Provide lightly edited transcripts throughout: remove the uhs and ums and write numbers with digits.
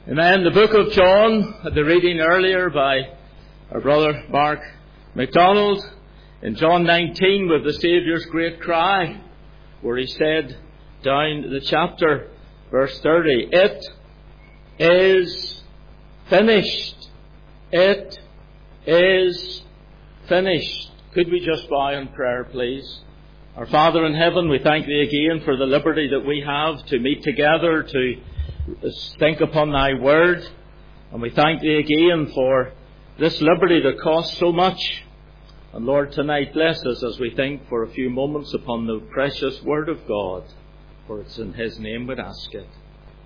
Amen. The book of John, the reading earlier by our brother Mark MacDonald, in John 19 with the Saviour's great cry, where he said down the chapter, verse 30, "It is finished. It is finished." Could we just bow in prayer, please? Our Father in heaven, we thank Thee again for the liberty that we have to meet together, to think upon Thy Word. And we thank Thee again for this liberty that costs so much. And Lord, tonight bless us as we think for a few moments upon the precious Word of God. For it's in His name we ask it.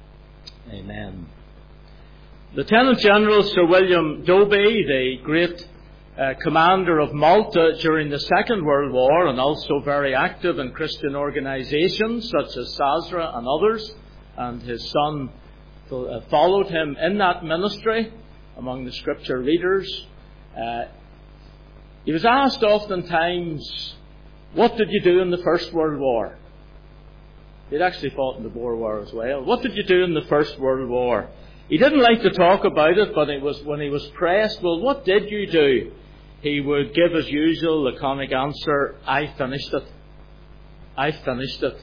Amen. Lieutenant General Sir William Dobbie, the great commander of Malta during the Second World War, and also very active in Christian organisations such as Sazra and others, and his son followed him in that ministry among the scripture readers. He was asked oftentimes, what did you do in the First World War? He'd actually fought in the Boer War as well. What did you do in the First World War? He didn't like to talk about it, but when he was pressed, well, what did you do? He would give, as usual, the laconic answer, I finished it. I finished it.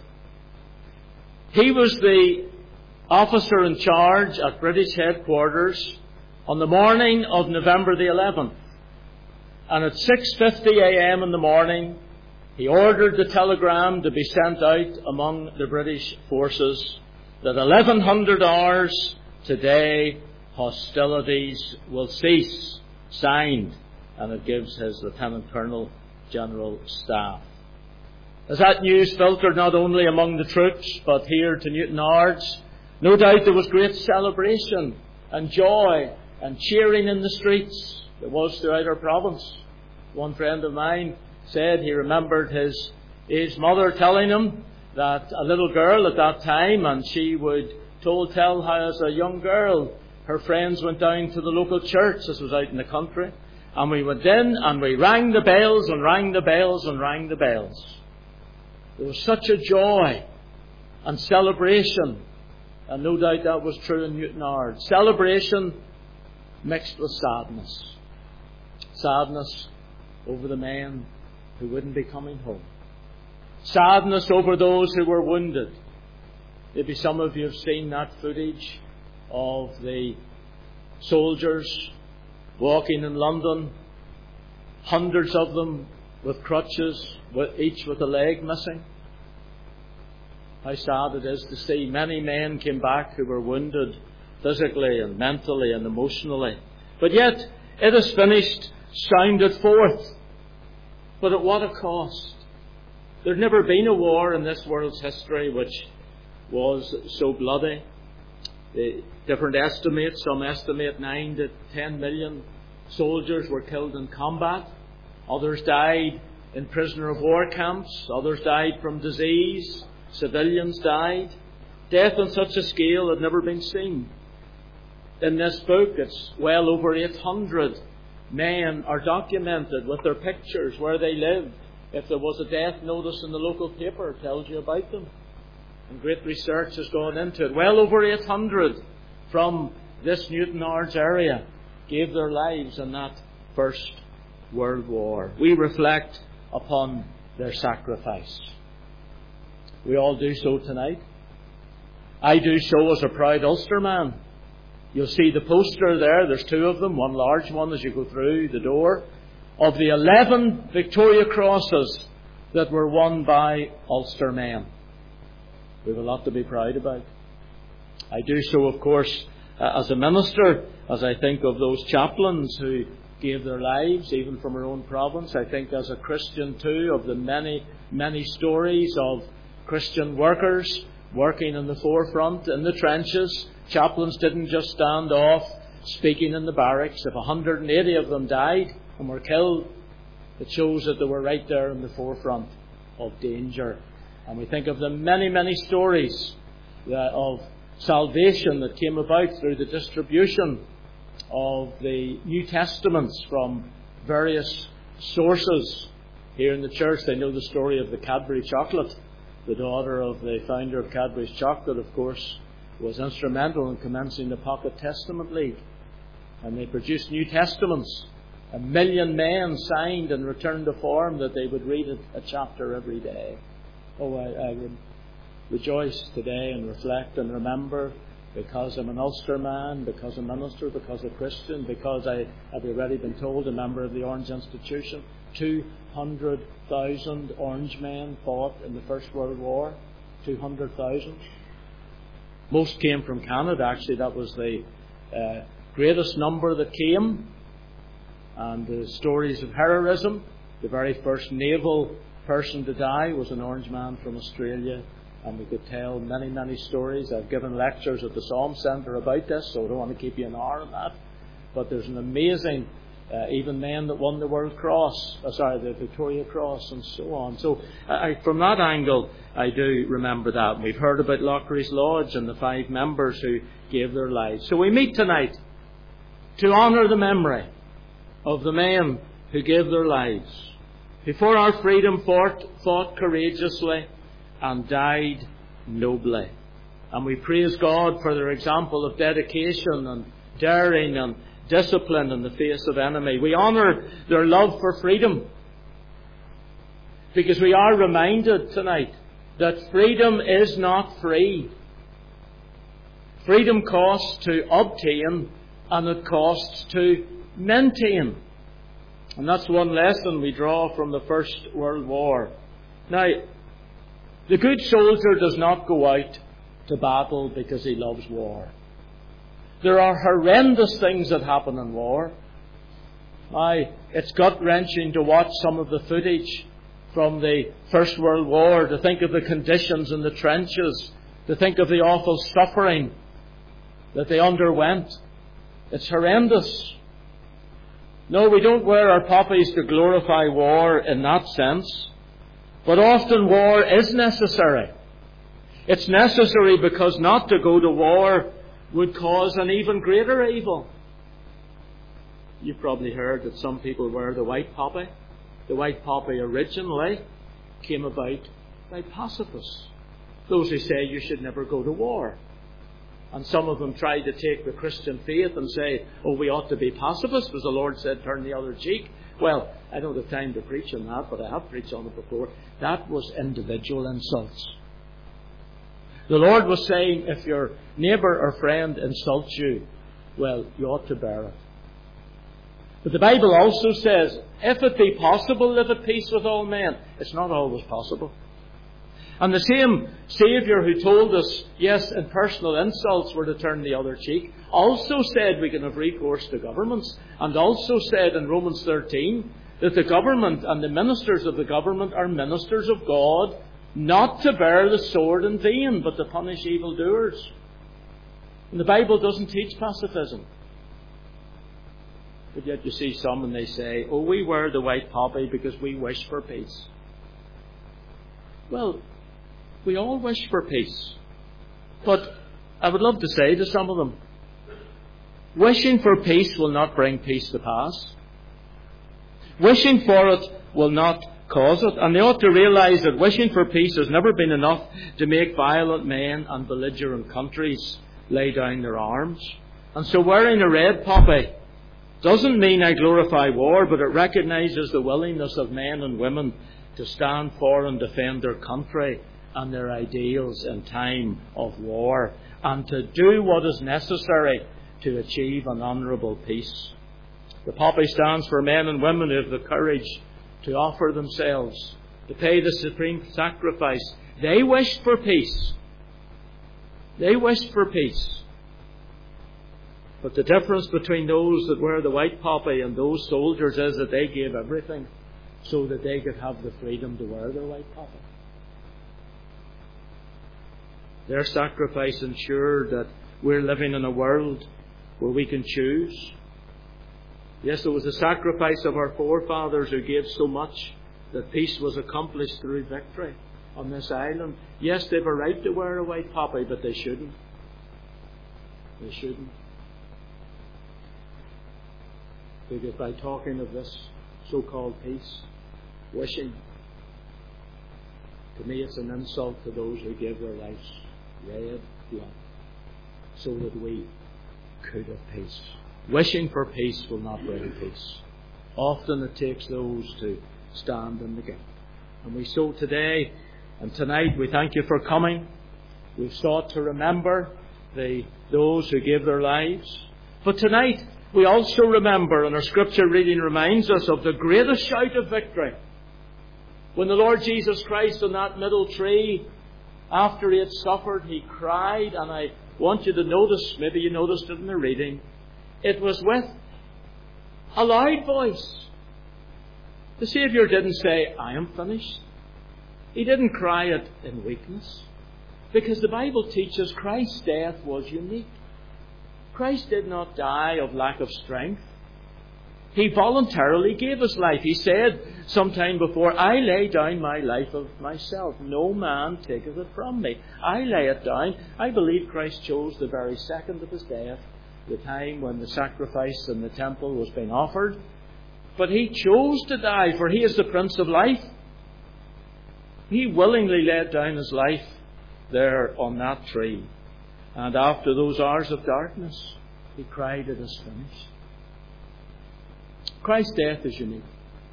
He was the officer in charge at British headquarters on the morning of November the 11th. And at 6:50 a.m. in the morning, he ordered the telegram to be sent out among the British forces that 1100 hours today hostilities will cease. Signed. And it gives his Lieutenant Colonel General staff. As that news filtered not only among the troops, but here to Newtownards, no doubt there was great celebration and joy and cheering in the streets. There was throughout our province. One friend of mine said he remembered his aged mother telling him that a little girl at that time, and she would tell how as a young girl her friends went down to the local church. This was out in the country. And we went in and we rang the bells and rang the bells and rang the bells. There was such a joy and celebration. And no doubt that was true in Newtownards. Celebration mixed with sadness. Sadness over the men who wouldn't be coming home. Sadness over those who were wounded. Maybe some of you have seen that footage of the soldiers walking in London, hundreds of them with crutches, each with a leg missing. How sad it is to see. Many men came back who were wounded physically and mentally and emotionally. But yet, it is finished, sounded forth. But at what a cost. There'd never been a war in this world's history which was so bloody. The different estimates, some estimate 9 to 10 million soldiers were killed in combat. Others died in prisoner of war camps. Others died from disease. Civilians died. Death on such a scale had never been seen. In this book, it's well over 800 men are documented with their pictures, where they lived. If there was a death notice in the local paper, it tells you about them. And great research has gone into it. Well over 800 from this Newtownards area gave their lives in that First World War. We reflect upon their sacrifice. We all do so tonight. I do so as a proud Ulsterman. You'll see the poster there. There's 2 of them, one large one as you go through the door, of the 11 Victoria Crosses that were won by Ulster men. We have a lot to be proud about. I do so, of course, as a minister, as I think of those chaplains who gave their lives, even from our own province. I think as a Christian too, of the many, many stories of Christian workers working in the forefront, in the trenches. Chaplains didn't just stand off speaking in the barracks. If 180 of them died and were killed, it shows that they were right there in the forefront of danger. And we think of the many, many stories of salvation that came about through the distribution of the New Testaments from various sources. Here in the church, they know the story of the Cadbury chocolate. The daughter of the founder of Cadbury's chocolate, of course, was instrumental in commencing the Pocket Testament League. And they produced New Testaments. 1 million men signed and returned a form that they would read a chapter every day. Oh, I would rejoice today and reflect and remember, because I'm an Ulster man, because I'm a minister, because I'm a Christian, because I have already been told, a member of the Orange Institution, 200,000 Orange men fought in the First World War. 200,000. Most came from Canada, actually. That was the greatest number that came. And the stories of heroism, the very first naval person to die was an Orange man from Australia. And we could tell many, many stories. I've given lectures at the Psalm Centre about this, so I don't want to keep you an hour on that. But there's an amazing, even men that won the the Victoria Cross and so on. So from that angle, I do remember that. We've heard about Lochree's Lodge and the 5 members who gave their lives. So we meet tonight to honour the memory of the men who gave their lives, who for our freedom fought courageously and died nobly. And we praise God for their example of dedication and daring and discipline in the face of enemy. We honour their love for freedom, because we are reminded tonight that freedom is not free. Freedom costs to obtain, and it costs to maintain. And that's one lesson we draw from the First World War. Now, the good soldier does not go out to battle because he loves war. There are horrendous things that happen in war. It's gut-wrenching to watch some of the footage from the First World War, to think of the conditions in the trenches, to think of the awful suffering that they underwent. It's horrendous. No, we don't wear our poppies to glorify war in that sense. But often war is necessary. It's necessary because not to go to war would cause an even greater evil. You've probably heard that some people wear the white poppy. The white poppy originally came about by pacifists, those who say you should never go to war. And some of them tried to take the Christian faith and say, oh, we ought to be pacifists, because the Lord said, turn the other cheek. Well, I don't have time to preach on that, but I have preached on it before. That was individual insults. The Lord was saying, if your neighbour or friend insults you, well, you ought to bear it. But the Bible also says, if it be possible, live at peace with all men. It's not always possible. And the same Saviour who told us, yes, in personal insults we're to turn the other cheek, also said we can have recourse to governments, and also said in Romans 13 that the government and the ministers of the government are ministers of God, not to bear the sword in vain, but to punish evildoers. And the Bible doesn't teach pacifism. But yet you see some and they say, oh, we wear the white poppy because we wish for peace. Well, we all wish for peace. But I would love to say to some of them, wishing for peace will not bring peace to pass. Wishing for it will not cause it. And they ought to realise that wishing for peace has never been enough to make violent men and belligerent countries lay down their arms. And so wearing a red poppy doesn't mean I glorify war, but it recognises the willingness of men and women to stand for and defend their country and their ideals in time of war, and to do what is necessary to achieve an honourable peace. The poppy stands for men and women who have the courage to offer themselves, to pay the supreme sacrifice. They wished for peace. They wished for peace. But the difference between those that wear the white poppy and those soldiers is that they gave everything so that they could have the freedom to wear their white poppy. Their sacrifice ensured that we're living in a world where we can choose. Yes, it was the sacrifice of our forefathers who gave so much that peace was accomplished through victory on this island. Yes, they've a right to wear a white poppy, but they shouldn't. They shouldn't. Because by talking of this so-called peace, wishing, to me it's an insult to those who give their lives red blood. so that we could have peace. Wishing for peace will not bring peace. Often it takes those to stand in the gap. And we so today and tonight, we thank you for coming. We've sought to remember those who gave their lives. But tonight, we also remember, and our scripture reading reminds us of the greatest shout of victory. When the Lord Jesus Christ on that middle tree, after he had suffered, he cried, and I want you to notice, maybe you noticed it in the reading, it was with a loud voice. The Saviour didn't say, I am finished. He didn't cry it in weakness. Because the Bible teaches Christ's death was unique. Christ did not die of lack of strength. He voluntarily gave his life. He said sometime before, I lay down my life of myself. No man taketh it from me. I lay it down. I believe Christ chose the very second of his death, the time when the sacrifice in the temple was being offered. But he chose to die, for he is the Prince of Life. He willingly laid down his life there on that tree. And after those hours of darkness, he cried, it is finished. Christ's death is unique.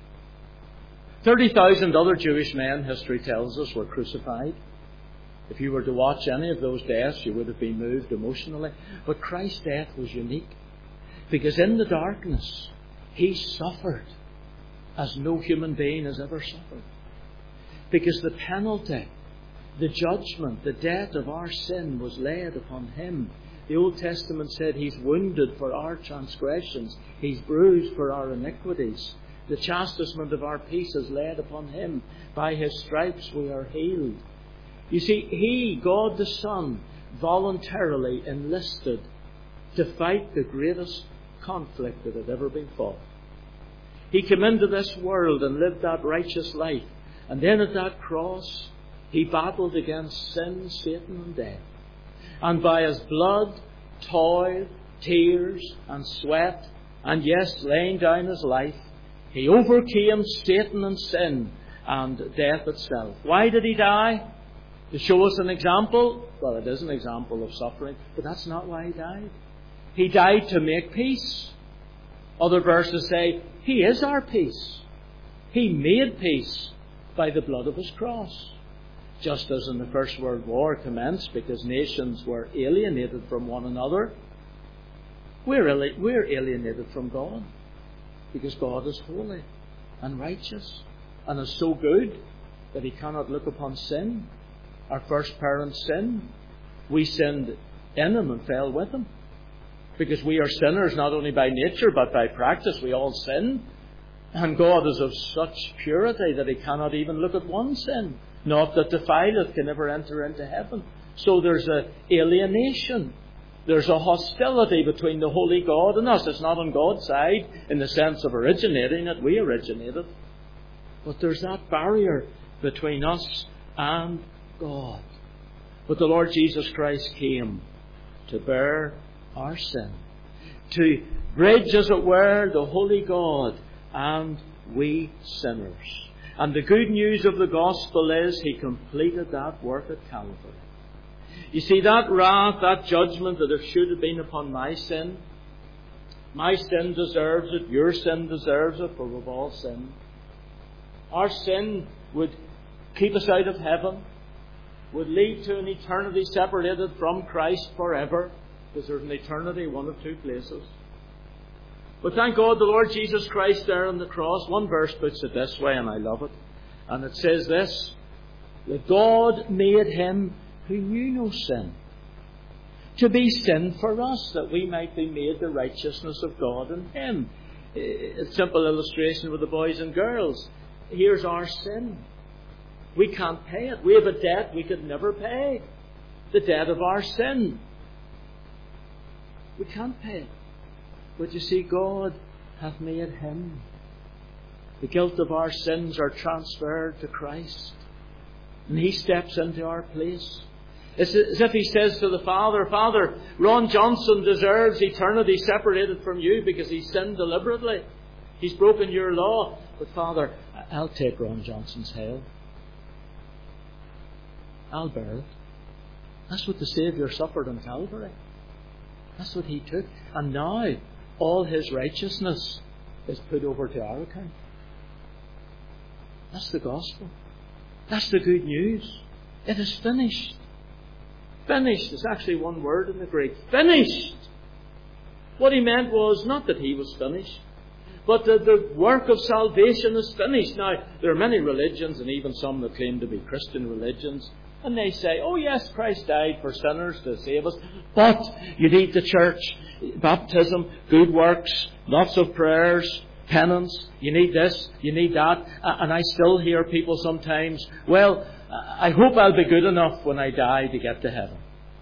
30,000 other Jewish men, history tells us, were crucified. If you were to watch any of those deaths, you would have been moved emotionally. But Christ's death was unique. Because in the darkness, he suffered as no human being has ever suffered. Because the penalty, the judgment, the debt of our sin was laid upon him. The Old Testament said he's wounded for our transgressions. He's bruised for our iniquities. The chastisement of our peace is laid upon him. By his stripes we are healed. You see, he, God the Son, voluntarily enlisted to fight the greatest conflict that had ever been fought. He came into this world and lived that righteous life. And then at that cross, he battled against sin, Satan, and death. And by his blood, toil, tears, and sweat, and yes, laying down his life, he overcame Satan and sin and death itself. Why did he die? To show us an example? Well, it is an example of suffering, but that's not why he died. He died to make peace. Other verses say, he is our peace. He made peace by the blood of his cross. Just as in the First World War commenced because nations were alienated from one another, we're alienated from God because God is holy and righteous and is so good that he cannot look upon sin. Our first parents sinned. We sinned in him and fell with him. Because we are sinners not only by nature but by practice. We all sin. And God is of such purity that he cannot even look at one sin. Not that defileth can never enter into heaven. So there's an alienation. There's a hostility between the holy God and us. It's not on God's side in the sense of originating it. We originated. But there's that barrier between us and God. But the Lord Jesus Christ came to bear our sin. To bridge, as it were, the holy God and we sinners. And the good news of the gospel is he completed that work at Calvary. You see, that wrath, that judgment that it should have been upon my sin deserves it, your sin deserves it, for we've all sinned. Our sin would keep us out of heaven, would lead to an eternity separated from Christ forever, because there's an eternity, one of two places. But thank God the Lord Jesus Christ there on the cross, one verse puts it this way, and I love it. And it says this, that God made him who knew no sin to be sin for us, that we might be made the righteousness of God in him. A simple illustration with the boys and girls. Here's our sin. We can't pay it. We have a debt we could never pay. The debt of our sin. We can't pay it. But you see, God hath made him. The guilt of our sins are transferred to Christ. And he steps into our place. It's as if he says to the Father, Father, Ron Johnson deserves eternity separated from you because he sinned deliberately. He's broken your law. But Father, I'll take Ron Johnson's hell. I'll bear it. That's what the Saviour suffered on Calvary. That's what He took. And now, all His righteousness is put over to our account. That's the gospel. That's the good news. It is finished. Finished is actually one word in the Greek. Finished! What He meant was not that He was finished, but that the work of salvation is finished. Now, there are many religions, and even some that claim to be Christian religions, and they say, oh yes, Christ died for sinners to save us, but you need the church, baptism, good works, lots of prayers, penance, you need this, you need that. And I still hear people sometimes, well, I hope I'll be good enough when I die to get to heaven.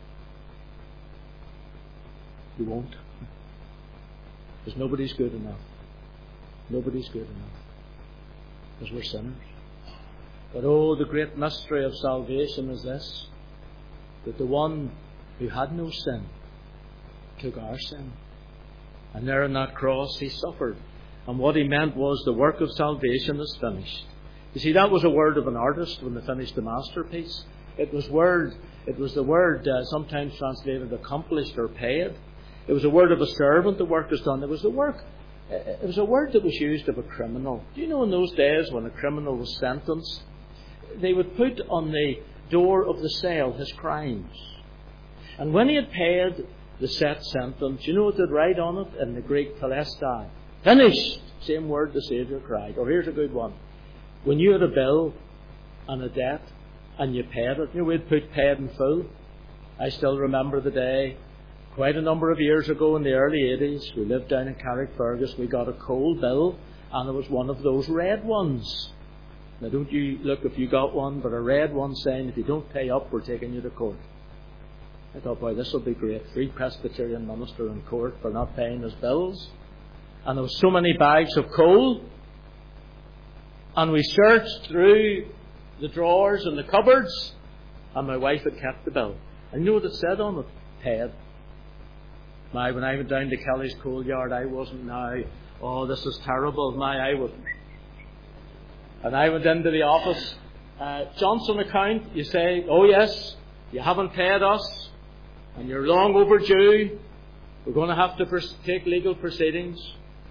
You won't. Because nobody's good enough. Nobody's good enough. Because we're sinners. But oh, the great mystery of salvation is this, that the one who had no sin took our sin. And there on that cross He suffered. And what He meant was the work of salvation is finished. You see, that was a word of an artist when they finished the masterpiece. It was the word sometimes translated accomplished or paid. It was a word of a servant, the work is done. It was a word that was used of a criminal. Do you know in those days when a criminal was sentenced, they would put on the door of the cell his crimes. And when he had paid the set sentence, you know what they'd write on it in the Greek telestai? Finished! Same word the Saviour cried. Or here's a good one. When you had a bill and a debt and you paid it, you know, we'd put paid in full. I still remember the day, quite a number of years ago in the early 80s, we lived down in Carrickfergus, we got a coal bill, and it was one of those red ones. Now don't you look if you got one, but a red one saying, if you don't pay up, we're taking you to court. I thought, boy, this will be great. Free Presbyterian minister in court for not paying his bills. And there was so many bags of coal. And we searched through the drawers and the cupboards, and my wife had kept the bill. And you know what it said on it? Paid. When I went down to Kelly's coal yard, I wasn't now, oh, this is terrible. I was. And I went into the office. Johnson account, you say, oh yes, you haven't paid us, and you're long overdue. We're going to have to take legal proceedings.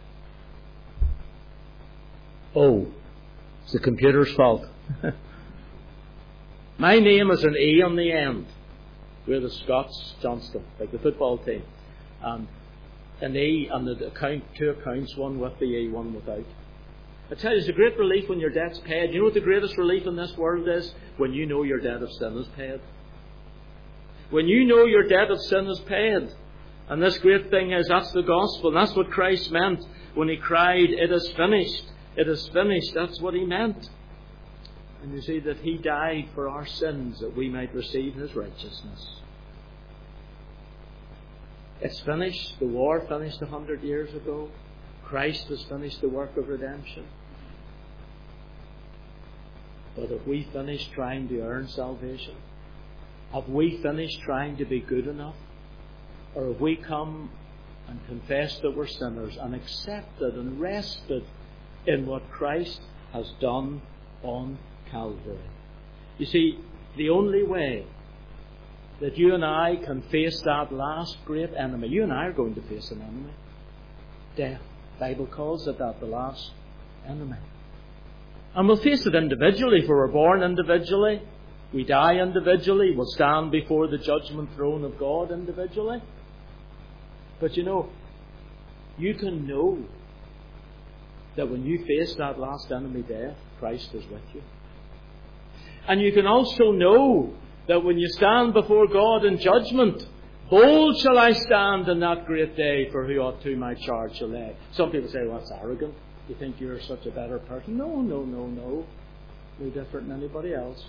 Oh, it's the computer's fault. My name is an E on the end. We're the Scots, Johnston, like the football team. An E on the account, two accounts, one with the E, one without. I tell you, it's a great relief when your debt's paid. You know what the greatest relief in this world is? When you know your debt of sin is paid. When you know your debt of sin is paid. And this great thing is, that's the gospel. That's what Christ meant when He cried, it is finished. It is finished. That's what He meant. And you see that He died for our sins that we might receive His righteousness. It's finished. The war finished 100 years ago. Christ has finished the work of redemption. But have we finished trying to earn salvation? Have we finished trying to be good enough? Or have we come and confessed that we're sinners and accepted and rested in what Christ has done on Calvary? You see, the only way that you and I can face that last great enemy, you and I are going to face an enemy. Death. The Bible calls it that, the last enemy. And we'll face it individually, for we're born individually. We die individually. We'll stand before the judgment throne of God individually. But you know, you can know that when you face that last enemy, death, Christ is with you. And you can also know that when you stand before God in judgment, bold shall I stand in that great day, for who ought to my charge shall lay. Some people say, well, that's arrogant. You think you're such a better person. No. No different than anybody else.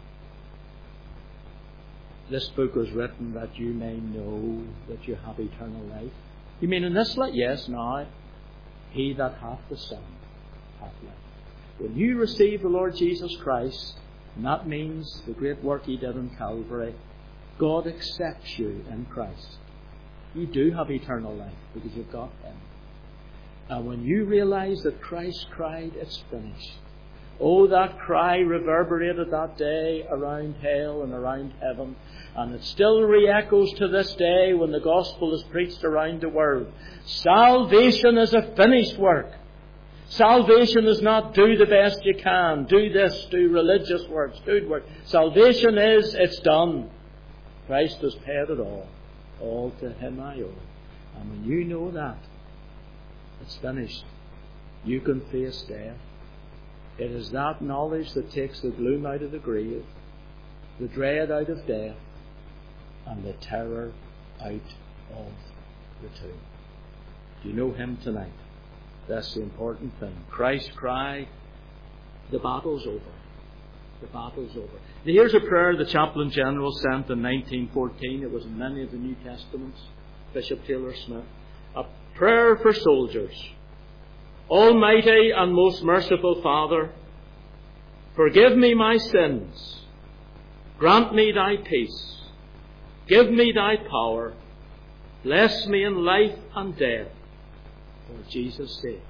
This book was written that you may know that you have eternal life. You mean in this life? Yes, now. He that hath the Son hath life. When you receive the Lord Jesus Christ, and that means the great work He did on Calvary, God accepts you in Christ. You do have eternal life because you've got Him. And when you realize that Christ cried, it's finished, Oh, that cry reverberated that day around hell and around heaven. And it still re-echoes to this day when the gospel is preached around the world. Salvation is a finished work. Salvation is not do the best you can, do this, do religious works, good work. Salvation is, it's done. Christ has paid it all to Him I owe. And when you know that, it's finished, you can face death. It is that knowledge that takes the gloom out of the grave, the dread out of death, and the terror out of the tomb. Do you know Him tonight? That's the important thing. Christ cried, the battle's over. The battle's over. Now, here's a prayer the Chaplain General sent in 1914. It was in many of the New Testaments. Bishop Taylor Smith. A prayer for soldiers. Almighty and most merciful Father, forgive me my sins. Grant me Thy peace. Give me Thy power. Bless me in life and death. For Jesus' sake.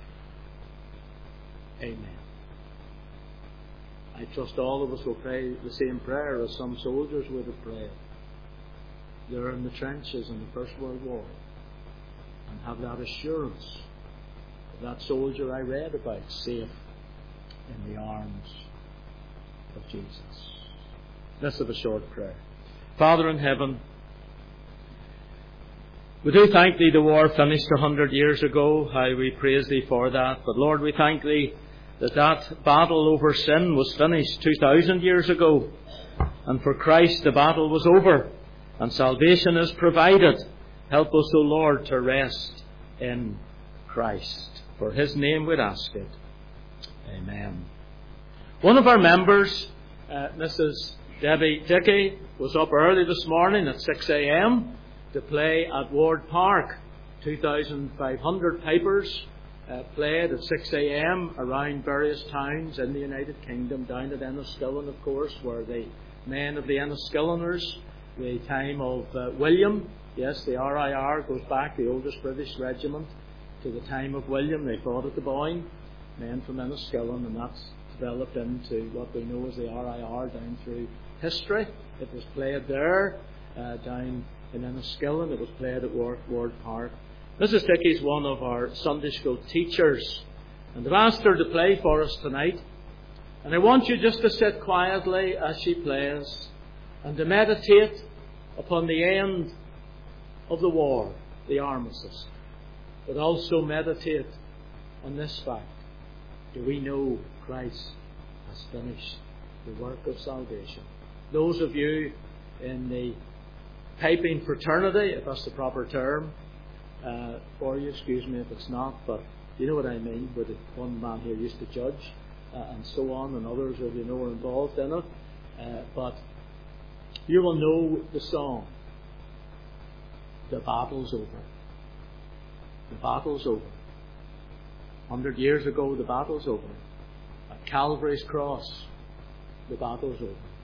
Amen. I trust all of us will pray the same prayer as some soldiers would have prayed. They're in the trenches in the First World War and have that assurance of that soldier I read about safe in the arms of Jesus. Let's have a short prayer. Father in heaven, we do thank Thee the war finished 100 years ago. How we praise Thee for that. But Lord, we thank Thee that battle over sin was finished 2,000 years ago. And for Christ the battle was over. And salvation is provided. Help us, O Lord, to rest in Christ. For His name we'd ask it. Amen. One of our members, Mrs. Debbie Dickey, was up early this morning at 6 a.m. to play at Ward Park. 2,500 pipers played at 6 a.m. around various towns in the United Kingdom, down at Enniskillen, of course, where the men of the Enniskilleners, the time of William, yes, the RIR goes back, the oldest British regiment, to the time of William. They fought at the Boyne, men from Enniskillen, and that's developed into what we know as the RIR down through history. It was played there, down in Enniskillen. It was played at Ward Park. Mrs. Dickey is one of our Sunday school teachers, and I've asked her to play for us tonight. And I want you just to sit quietly as she plays and to meditate upon the end of the war, the armistice, but also meditate on this fact. Do we know Christ has finished the work of salvation? Those of you in the piping fraternity, if that's the proper term for you, excuse me if it's not, but you know what I mean, where the one man here used to judge and so on, and others of you know are involved in it, but you will know the song, The Battle's Over. The battle's over. 100 years ago, the battle's over. At Calvary's cross, the battle's over.